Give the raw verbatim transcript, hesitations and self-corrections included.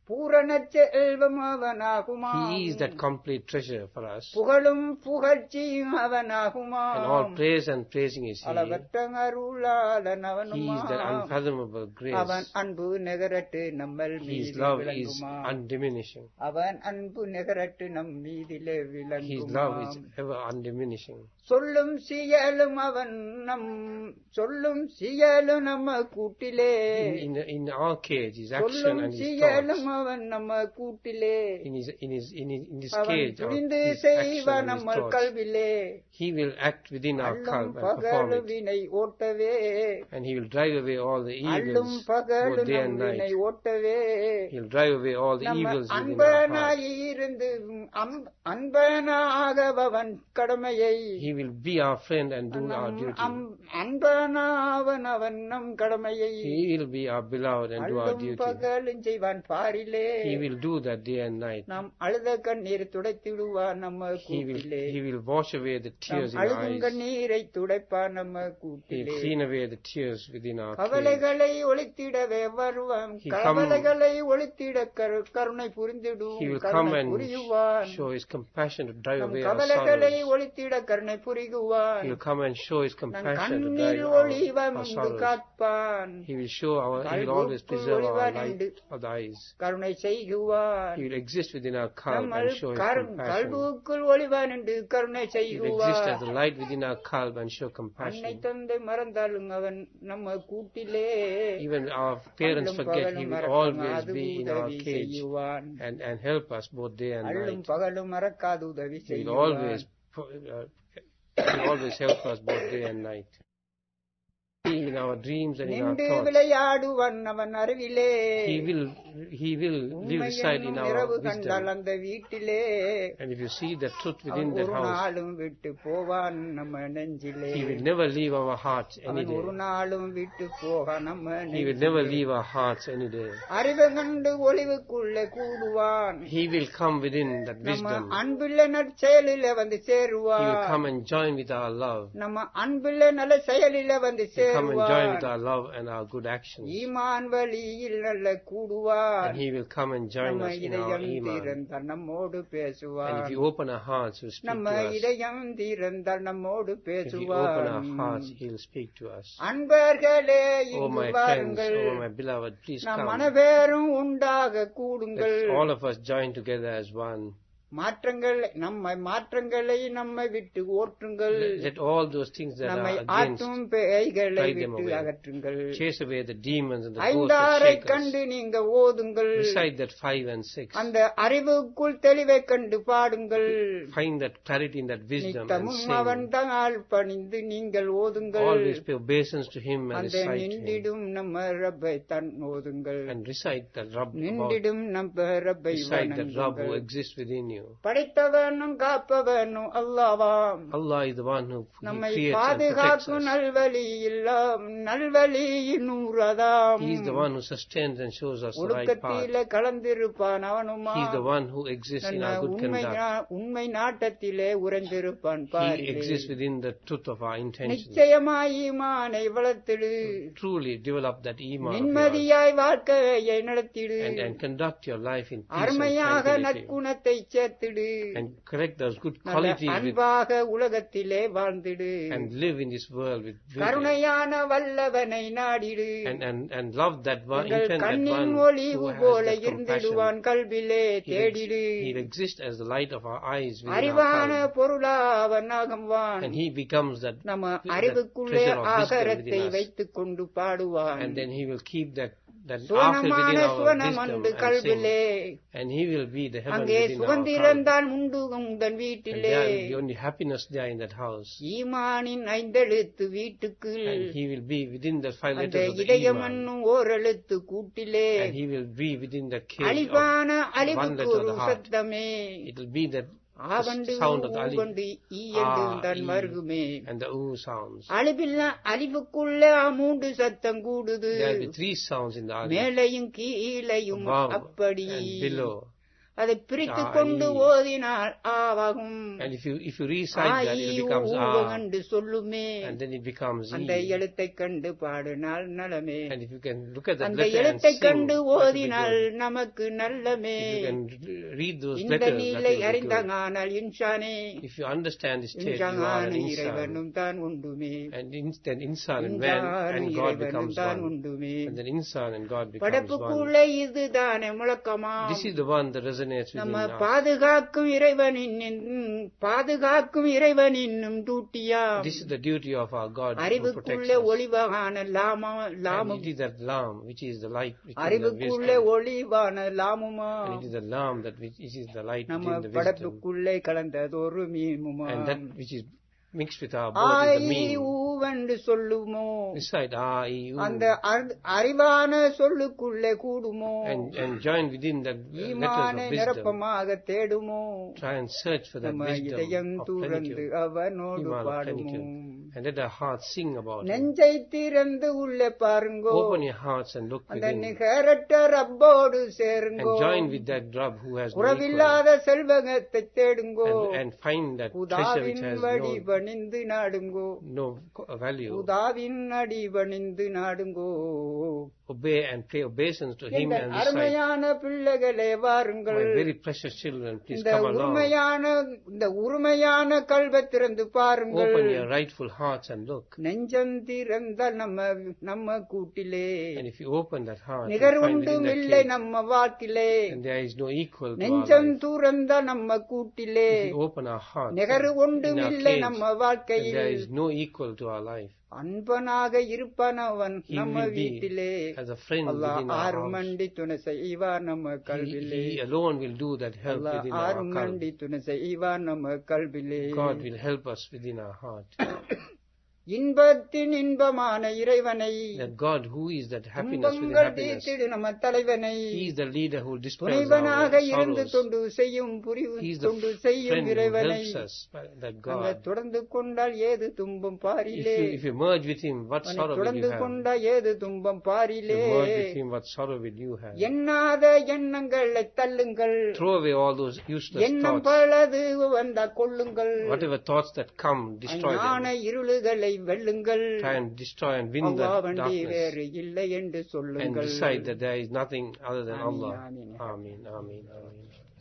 பூரணச்ச Selvam அவனாகுமா. He is that complete treasure for us. புகழும் புகழ்ச்சியும் அவனாகுமா. And all praise and praising is He. அளவற்ற அருளாளன் He அவனுமா. is that unfathomable grace. அவன் அன்பு நிகரட்டு நம்மள் His மீது love is விளங்குமா. undiminishing. அவன் அன்பு நிகரட்டு நம் மீதிலே His விளங்குமா. love is ever undiminishing. சொல்லும் சியலும் அவன் நம் சொல்லும் சியலும் நம்ம கூட்டிலே. In, in, in our cage, His action சொல்லும் and His சியலும் thoughts. அவன் நம்ம கூட்டிலே. In His, in His, in His, in His அவன் cage, our, புரிந்து His action செய்வ and His நம்ம thoughts. கல்விலே. He will act within our அல்லும் calm and perform பகலு it. வினை ஓட்டவே. And He will drive away all the அல்லும் evils, பகலு both day நம் and வினை night. ஓட்டவே. He will drive away all the நம்ம evils within our heart. அன்பனாயிருந்து அம்- அன்பனாகவன் கடமையை. He will be our friend and do our நம் duty. அம்- அன்பனாவன் அவன் நம் கடமையை. He will be our beloved and do our அல்லும் duty. பகலும் செய்வான் பாரிலே. He will do that day and night. நாம் அழுத கண்ணீர் துடைத்திடுவான் நம்ம He will, கூட்டிலே. he will wash away the tears in நாம் our அழுதும் eyes. கண்ணீரை துடைப்பான் நம்ம He will கூட்டிலே. clean away the tears within our cage. கவலைகளை ஒழித்திடவே வருவான். He come- கவலைகளை ஒழித்திட கரு- கருணை புரிந்திடும். He will come கருணை and புரியுவான். show His compassion to drive நம் away our கவலைகளை sorrows. ஒழித்திட கருணை புரிகுவான். He will come and show His நம் compassion to drive கண்ணீர் our, ஒளிவன் our உண்டு sorrows. Kaappaan. He will show our, He will always preserve our light of the eyes. கருணை செய்குவான். He will exist within our calm நம்ம and show His compassion. கல்புக்குள் ஒளிவான் என்று கருணை He will exist செய்குவான். as the light within our calm and show அன்னை compassion. தந்தை மறந்தாலும் அவன் நம்ம கூட்டிலே. Even our parents அல்லும் forget, He பகலும் will மறக்காம always அது be in our உதவி cage செய்யுவான். and, and help us both day and அல்லும் night. பகலும் மறக்காது உதவி He will செய்யுவான். always, uh, He will always help us both day and night. In our dreams and in our நின்று thoughts. விளையாடுவன் அவன் அறிவிலே. He will, He will live reside in உண்மையென்னும் our இரவு கண்டால் wisdom. அந்த வீட்டிலே. And if you see the truth அவன் within that ஒரு house, நாளும் விட்டு போவான் நம்ம நெஞ்சிலே. He will never leave our hearts any அவன் day. ஒரு நாளும் விட்டு போக நம்ம He will never leave our hearts any day. அறிவு கண்டு ஒளிவுக்குள்ளே கூடுவான். He will come within that நம்ம wisdom. அன்புள்ள நற்செயலில வந்து He will சேருவான். come and join with our love. நம்ம அன்புள்ள நல்ல செயலில வந்து He will come and join with சேருவான். our love and our good actions. ஈமான் வழியில் நல்ல கூடுவான். And He will come and join நம்ம us in our இதயம் iman. திறந்தால் நம்மோடு And பேசுவான். if you open our hearts, He will speak நம்ம to us. இதயம் திறந்தால் நம்மோடு If we open பேசுவான். our hearts, He will speak to us. அன்பர்களே Oh இங்கு my friends, வாருங்கள். oh my beloved, please நம் come. அனைவரும் உண்டாக கூடுங்கள். Let's all of us join together as one. மாற்றங்கள் நம்மை மாற்றங்களை நம்மை விட்டு ஓட்டுங்கள். Let, let all those things that நம்மை are against ஆற்றும் பேய்களை drive them விட்டு away. அகற்றுங்கள். Chase away the demons and the ghosts that ஐந்தாரை shake us. கண்டு நீங்க ஓதுங்கள். Recite that five and six. அந்த அறிவுக்குள் தெளிவை கண்டு பாடுங்கள். Find that clarity in that wisdom and நித்தமும் அவன் sing. தாள் பணிந்து நீங்கள் ஓதுங்கள். Always pay obeisance to Him and அந்த recite to Him. நின்றிடும் நம்ம ரப்பை தன் ஓதுங்கள். And recite that Rabb, about, நின்றிடும் நம்ம ரப்பை recite that Rabb who வணங்குங்கள். exists within you. படைத்தவனும் காப்பவனும் அல்லாவாம். Allah is the one who He நம்மை creates and protects பாதுகாக்கும் us. நல்வழி எல்லாம் நல்வழியின் நூறதாம். He is the one who sustains and shows us the right path. ஒழுக்கத்தில கலந்திருப்பான் அவனுமா. He is the one who exists in our good உண்மை conduct. நா- உண்மை நாட்டத்திலே உறைந்திருப்பான் He பாரிலே. exists within the truth of our intentions. நிச்சயமாய் ஈமானை வளர்த்திடு. Truly develop that iman of yours நிம்மதியாய் வாழ்க்கையை நடத்திடு. and, and conduct your life in peace and அருமையாக tranquility. நற்குணத்தை சேர்த்திடு. And correct those good நல்ல qualities with, அன்பாக உலகத்திலே வாழ்ந்திடு. and live in this world with beauty. கருணையான வல்லவனை நாடிடு. And, and, and love that one, எங்கள் even that கண்ணின் one ஒளிவு who போல has that இருந்திடுவான் compassion. கல்விலே He'll, தேடிடு. ex- he'll exist as the light of our eyes within our அறிவான heart. பொருளாவனாகவான். And he becomes that, நம்ம that அறிவுக்குள்ளே treasure of wisdom ஆகரத்தை within us. வைத்துக் கொண்டு பாடுவான். And then he will keep that, that ark சுவனமான within our சுவனம் wisdom அன்று and கல்விலே. sing. And he will be the heaven அங்கே within our heart. சுகந்திரந்தான் உண்டு உந்தன் And வீட்டிலே. there will be only happiness there in that house. ஈமானின் ஐந்தெழுத்து வீட்டுக்கு. And he will be within the five அந்த letters of the இதயம் iman. என்னும் ஓரெழுத்து கூட்டிலே. And he will be within the cage of அழிவான one அழிவுக்கு letter of ஒரு the heart. சத்தமே. It will be that ஆவண்டு sound of the alif. ஊவண்டு ஈயண்டு Ah, than E, மருகுமே. and the oo sounds. அழிவில்ல அழிவுக்குள்ளே மூன்று சத்தம் கூடுது. There will be three sounds in the alif. மேலையும் கீழையும் Above அப்படி. and below. அதை பிரித்து கொண்டு ஓதினால் ஆவாகும். And if you if you recite that, it becomes ah, கண்டு சொல்லுமே. and then it becomes அந்த எழுத்தை கண்டு பாடினால் நலமே. And if you can look at that அந்த letter and எழுத்தை sing, கண்டு ஓதினால் நமக்கு நல்லமே. if you can read those இந்த letters, நிலை that will be அறிந்தானால் இன்சானே. good. If you understand this state, you are an insan. இறைவனும் தான் உண்டுமே. And instant insan and man and God becomes தான் one. உண்டுமே. And then insan and God becomes one. படைப்புக்குள்ளே இதுதானே முழக்கமா. This is the one that resonates within நம்ம us. பாதுகாக்கும் இறைவனின் பாதுகாக்கும் இறைவனின் Tutiya. This is the duty of our God who protects அறிவுக்குள்ளே us. ஒளிவான Lama லாமு. And it is that lamb which is the light, which is the அறிவுக்குள்ளே wisdom. ஒளிவான லாமுமா. And it is the lamb that which which is the light நம்ம within the wisdom. படைப்புக்குள்ளே கலந்ததொரு மீமுமா. And that which is mixed with our both is the mean. ஊவென்று சொல்லுமோ. Beside ah, e, u. அந்த அறிவான சொல்லுக்குள்ளே கூடுமோ. And and join within that letters ஈமானை of wisdom. நிரப்பமாக தேடுமோ. Try and search for that நம்ம wisdom இதயம் of துறந்து plenitude. அவனோடு Iman of பாடுமோ. plenitude. And let our hearts sing about it. நெஞ்சை திறந்து உள்ளே பாருங்கோ. Open your hearts and look அந்த within. நிகரற்ற ரப்போடு சேருங்கோ. And join with that Rabb who has no equal. குறைவில்லாத செல்வகத்தை தேடுங்கோ. And, and find that treasure which has வடி no, பணிந்து நாடுங்கோ. no value. உதாவின் அடி பணிந்து நாடுங்கோ. Obey and pay obeisance to him and recite. அருமையான பிள்ளைகளே வாருங்கள். My very precious children, please இந்த come along. உரிமையான இந்த உரிமையான கல்வை திறந்து பாருங்கள். Open your rightful hearts and look. நெஞ்சம் திறந்த நம்ம நம்ம கூட்டிலே. And if you open that heart, நிகர் you find உண்டும் within இல்லை that cave, நம்ம வாழ்க்கிலே. and there is no equal to our நெஞ்சம் life. துறந்த நம்ம கூட்டிலே. If you open our hearts, நிகர் in ஒன்றும் our இல்லை caves, நம்ம and வாழ்க்கையில். there is no equal to our life. அன்பனாக இருப்பனவன் He நம்ம will be வீட்டிலே. as a friend Allah within our house. ஆறுமண்டி துணை செய்வார் நம்ம He, கல்விலே. he alone will do that help Allah within our ஆறுமண்டி heart. துணை செய்வார் நம்ம கல்விலே. God will help us within our heart. இன்பத்தின் இன்பமான இறைவனை. That God who is that happiness within துன்பங்கள் happiness. தீர்த்திடு நம்ம தலைவனை. He is the leader who dispels our துணைவனாக இருந்து sorrows. தொண்டு செய்யும் புரிவு He is the தொண்டு செய்யும் friend who இறைவனை. helps us. That அங்க God. தொடர்ந்து கொண்டால் ஏது துன்பம் If பாரிலே. you, if you merge with Him, what அவனை sorrow will தொடர்ந்து you have? கொண்டா ஏது துன்பம் If you பாரிலே. merge with Him, what sorrow will you have? எண்ணாத எண்ணங்களை தள்ளுங்கள். Throw away all those useless எண்ணம் thoughts. பலது வந்தா கொள்ளுங்கள். Whatever thoughts that come, destroy ஞான them. இருளுகளை வெல்லுங்கள். Try and destroy and win Allah that வண்டி darkness. வேறு இல்லை என்று And சொல்லுங்கள். decide that there is nothing other than Ameen, Allah. ameen. Ameen, ameen, ameen.